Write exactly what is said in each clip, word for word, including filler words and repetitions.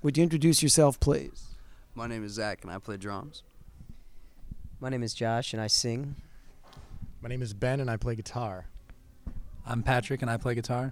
Would you introduce yourself, please? My name is Zach, and I play drums. My name is Josh, and I sing. My name is Ben, and I play guitar. I'm Patrick, and I play guitar.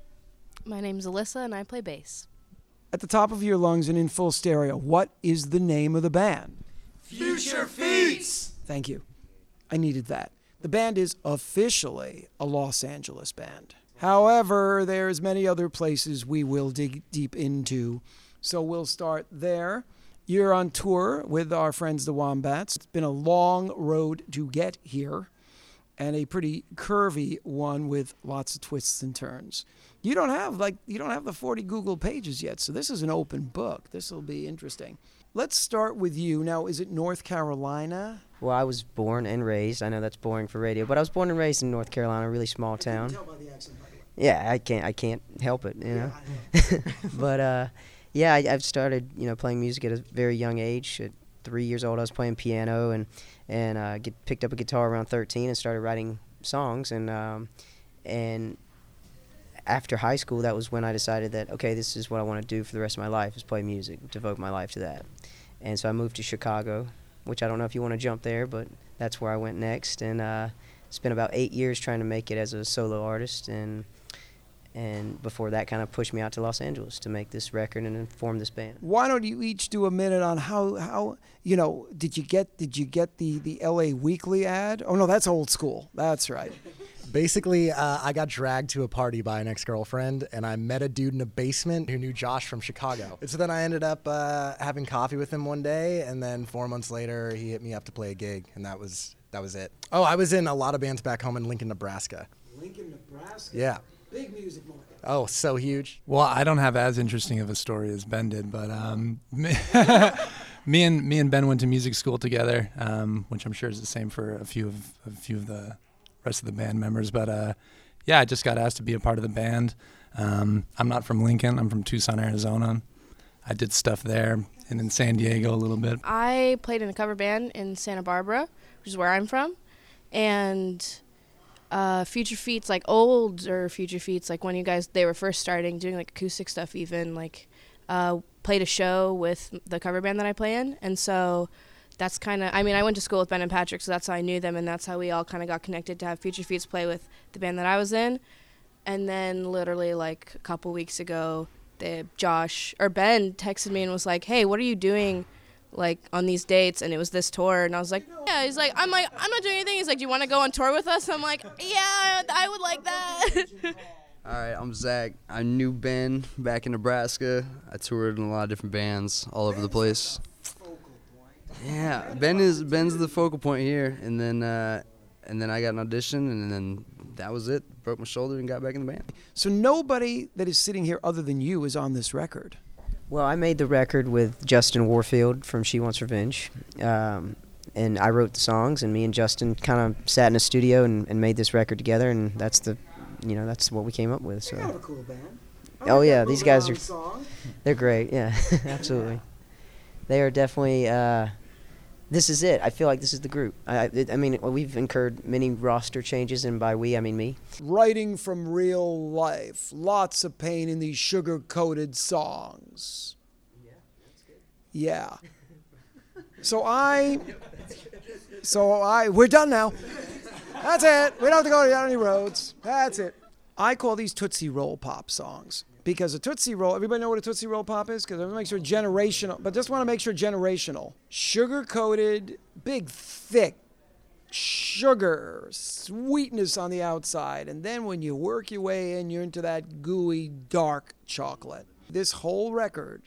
My name's Alyssa, and I play bass. At the top of your lungs and in full stereo, what is the name of the band? Future Feats! Thank you. I needed that. The band is officially a Los Angeles band. However, there's many other places we will dig deep into, so we'll start there. You're on tour with our friends the Wombats. It's been a long road to get here, and a pretty curvy one with lots of twists and turns. You don't have like you don't have the forty Google pages yet, so this is an open book. This will be interesting. Let's start with you. Now, is it North Carolina? Well, I was born and raised. I know that's boring for radio, but I was born and raised in North Carolina, a really small town. I can tell by the accent, by the way. Yeah, I can't I can't help it, you know. Yeah, but uh, yeah, I, I've started, you know, playing music at a very young age. At three years old, I was playing piano and and uh, get, picked up a guitar around thirteen and started writing songs. And um, and after high school, that was when I decided that, okay, this is what I want to do for the rest of my life, is play music, devote my life to that. And so I moved to Chicago, which I don't know if you want to jump there, but that's where I went next. And uh, spent about eight years trying to make it as a solo artist. And and before that kind of pushed me out to Los Angeles to make this record and form this band. Why don't you each do a minute on how, how you know, did you get did you get the, the L A Weekly ad? Oh, no, that's old school. That's right. Basically, uh, I got dragged to a party by an ex-girlfriend, and I met a dude in a basement who knew Josh from Chicago. And so then I ended up uh, having coffee with him one day, and then four months later, he hit me up to play a gig, and that was that was it. Oh, I was in a lot of bands back home in Lincoln, Nebraska. Lincoln, Nebraska? Yeah. Big music market. Oh, so huge. Well, I don't have as interesting of a story as Ben did, but um, me, me and me and Ben went to music school together, um, which I'm sure is the same for a few of a few of the rest of the band members. But uh, yeah, I just got asked to be a part of the band. Um, I'm not from Lincoln. I'm from Tucson, Arizona. I did stuff there and in San Diego a little bit. I played in a cover band in Santa Barbara, which is where I'm from, and uh, Future Feats, like older Future Feats, like when you guys, they were first starting doing like acoustic stuff even, like uh, played a show with the cover band that I play in, and so that's kind of, I mean, I went to school with Ben and Patrick, so that's how I knew them, and that's how we all kind of got connected to have Future Feats play with the band that I was in. And then literally like a couple weeks ago, the Josh, or Ben texted me and was like, hey, what are you doing like on these dates? And it was this tour, and I was like, yeah. He's like, I'm like, I'm not doing anything. He's like, do you want to go on tour with us? I'm like, yeah, I would like that. All right, I'm Zach. I knew Ben back in Nebraska. I toured in a lot of different bands all over the place. Yeah, Ben is Ben's the focal point here, and then uh, and then I got an audition, and then that was it. Broke my shoulder and got back in the band. So nobody that is sitting here other than you is on this record. Well, I made the record with Justin Warfield from She Wants Revenge, um, and I wrote the songs, and me and Justin kind of sat in a studio and, and made this record together, and that's the, you know, that's what we came up with. So. You're kind of a cool band. Oh yeah, these guys are, song. they're great. Yeah, absolutely. They are definitely. Uh, This is it. I feel like this is the group. I, I mean, we've incurred many roster changes, and by we, I mean me. Writing from real life. Lots of pain in these sugar-coated songs. Yeah, that's good. Yeah. So I, so I, we're done now. That's it. We don't have to go down any roads. That's it. I call these Tootsie Roll Pop songs. Because a Tootsie Roll, everybody know what a Tootsie Roll Pop is? Because I want to make sure generational, but just want to make sure generational. Sugar-coated, big, thick sugar, sweetness on the outside. And then when you work your way in, you're into that gooey, dark chocolate. This whole record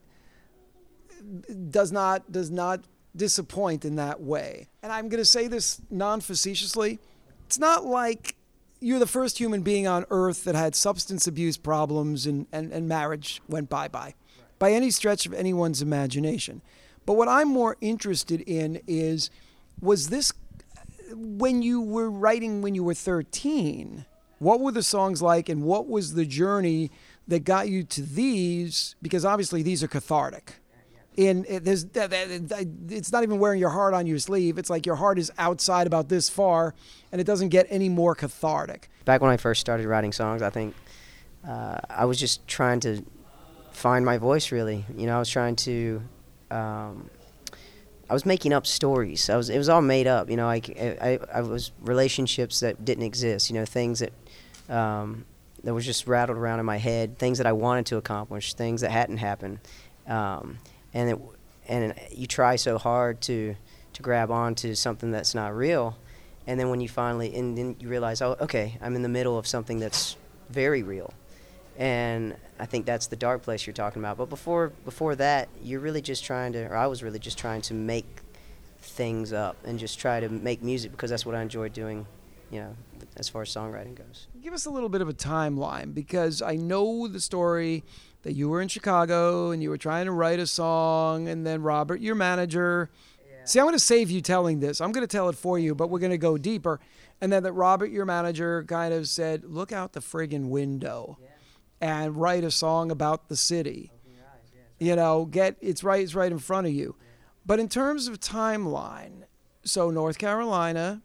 does not does not disappoint in that way. And I'm going to say this non-facetiously. It's not like you're the first human being on earth that had substance abuse problems and, and, and marriage went bye-bye, right, by any stretch of anyone's imagination. But what I'm more interested in is, was this, when you were writing when you were thirteen, what were the songs like, and what was the journey that got you to these? Because obviously these are cathartic. And it, there's, it's not even wearing your heart on your sleeve. It's like your heart is outside about this far, and it doesn't get any more cathartic. Back when I first started writing songs, I think uh, I was just trying to find my voice. Really, you know, I was trying to. Um, I was making up stories. I was. It was all made up. You know, like I, I, I was relationships that didn't exist. You know, things that, um, that was just rattled around in my head. Things that I wanted to accomplish. Things that hadn't happened, um, and it, and you try so hard to, to grab onto something that's not real, and then when you finally, and then you realize, oh, okay, I'm in the middle of something that's very real, and I think that's the dark place you're talking about. But before before that, you're really just trying to, or I was really just trying to make things up and just try to make music because that's what I enjoy doing, you know, as far as songwriting goes. Give us a little bit of a timeline, because I know the story that you were in Chicago and you were trying to write a song, and then Robert, your manager. Yeah. See, I'm going to save you telling this. I'm going to tell it for you, but we're going to go deeper. And then that Robert, your manager, kind of said, look out the friggin' window. Yeah. And write a song about the city. You know, get it's right it's right in front of you. But in terms of timeline, so North Carolina,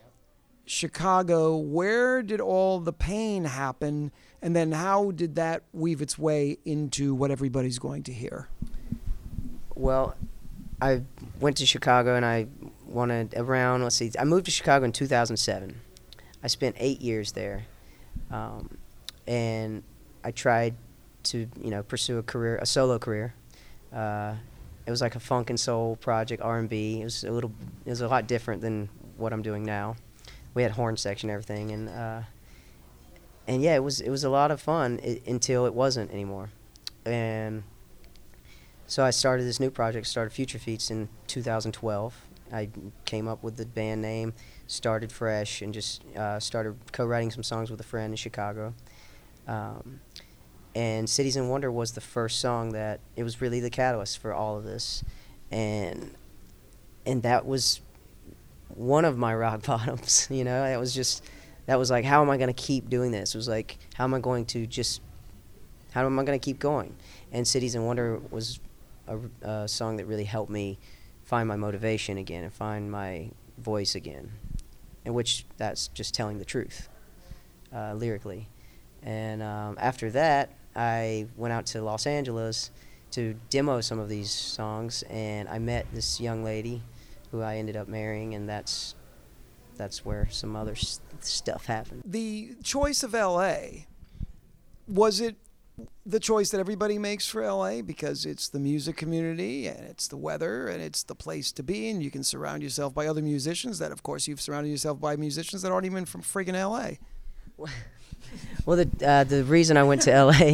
Chicago, where did all the pain happen, and then how did that weave its way into what everybody's going to hear? Well, I went to Chicago and I wanted around, let's see, I moved to Chicago in two thousand seven. I spent eight years there. Um, and I tried to, you know, pursue a career, a solo career. Uh, it was like a funk and soul project, R and B. It was a little, it was a lot different than what I'm doing now. We had horn section and everything, and uh, and yeah, it was it was a lot of fun I- until it wasn't anymore. And so I started this new project, started Future Feats in two thousand twelve. I came up with the band name, started fresh, and just uh, started co-writing some songs with a friend in Chicago. Um, and Cities in Wonder was the first song that, it was really the catalyst for all of this. And and that was one of my rock bottoms, you know. It was just, that was like, how am I going to keep doing this? It was like, how am I going to just, how am I going to keep going? And Cities in Wonder was a, a song that really helped me find my motivation again and find my voice again, in which that's just telling the truth, uh, lyrically. And um, after that, I went out to Los Angeles to demo some of these songs, and I met this young lady who I ended up marrying, and that's that's where some other s- stuff happened. The choice of L A, was it the choice that everybody makes for L A because it's the music community and it's the weather and it's the place to be, and you can surround yourself by other musicians that, of course, you've surrounded yourself by musicians that aren't even from friggin' L A? Well, the uh, the reason I went to L A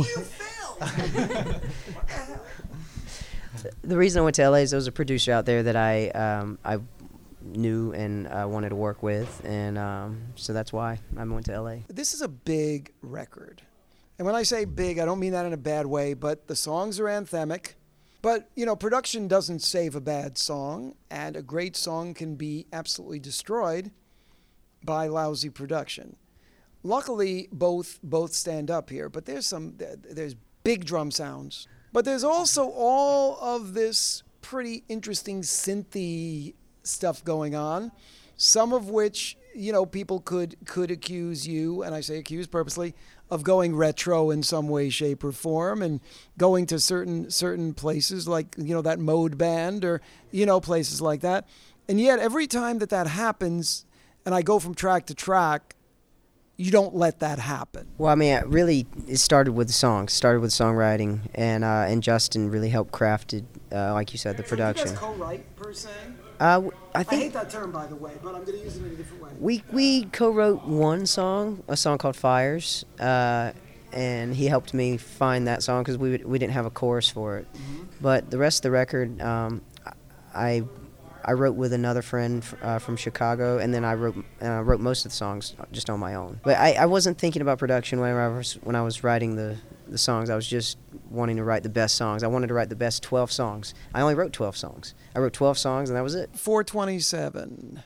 the reason I went to L A is there was a producer out there that I um, I knew and uh, wanted to work with, and um, so that's why I went to L A. This is a big record. And when I say big, I don't mean that in a bad way, but the songs are anthemic. But, you know, production doesn't save a bad song, and a great song can be absolutely destroyed by lousy production. Luckily, both both stand up here, but there's some there's big drum sounds. But there's also all of this pretty interesting synthy stuff going on, some of which, you know, people could could accuse you, and I say accuse purposely, of going retro in some way, shape, or form, and going to certain certain places like, you know, that Mode band, or, you know, places like that. And yet every time that that happens, and I go from track to track, you don't let that happen. Well, I mean, it really, it started with the songs, started with songwriting, and uh, and Justin really helped crafted, uh, like you said, the production. Do you guys co-write, per se? Uh, I think I hate that term, by the way, but I'm going to use it in a different way. we we co-wrote one song, a song called Fires, uh, and he helped me find that song because we would, we didn't have a chorus for it. Mm-hmm. But the rest of the record, um, I I wrote with another friend uh, from Chicago, and then I wrote uh, wrote most of the songs just on my own. But I, I wasn't thinking about production when I was when I was writing the, the songs. I was just wanting to write the best songs. I wanted to write the best twelve songs. I only wrote twelve songs. I wrote twelve songs, and that was it. four twenty-seven.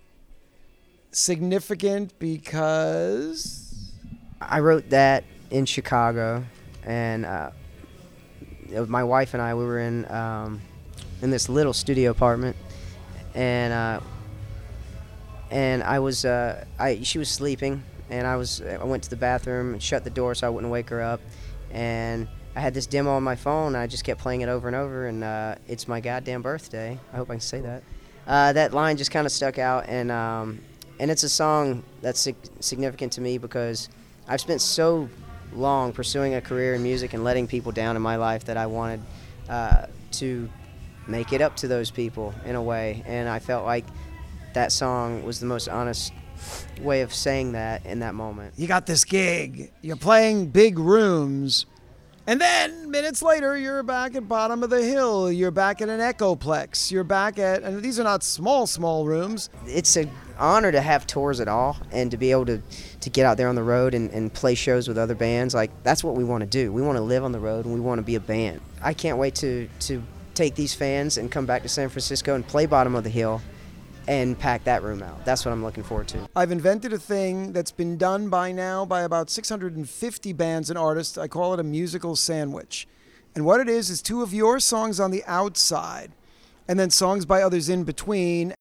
Significant because? I wrote that in Chicago, and uh, my wife and I, we were in um, in this little studio apartment. And uh, and I was uh, I she was sleeping, and I was I went to the bathroom and shut the door so I wouldn't wake her up, and I had this demo on my phone, and I just kept playing it over and over, and uh, it's my goddamn birthday. I hope I can say that. Uh, that line just kind of stuck out, and um, and it's a song that's sig- significant to me because I've spent so long pursuing a career in music and letting people down in my life that I wanted uh, to make it up to those people in a way, and I felt like that song was the most honest way of saying that in that moment. You got this gig, you're playing big rooms, and then minutes later, you're back at Bottom of the Hill. You're back at an Echoplex. You're back at, and these are not small, small rooms. It's an honor to have tours at all and to be able to, to get out there on the road and, and play shows with other bands. Like, that's what we want to do. We want to live on the road, and we want to be a band. I can't wait to, to take these fans and come back to San Francisco and play Bottom of the Hill and pack that room out. That's what I'm looking forward to. I've invented a thing that's been done by now by about six hundred fifty bands and artists. I call it a musical sandwich. And what it is is two of your songs on the outside and then songs by others in between.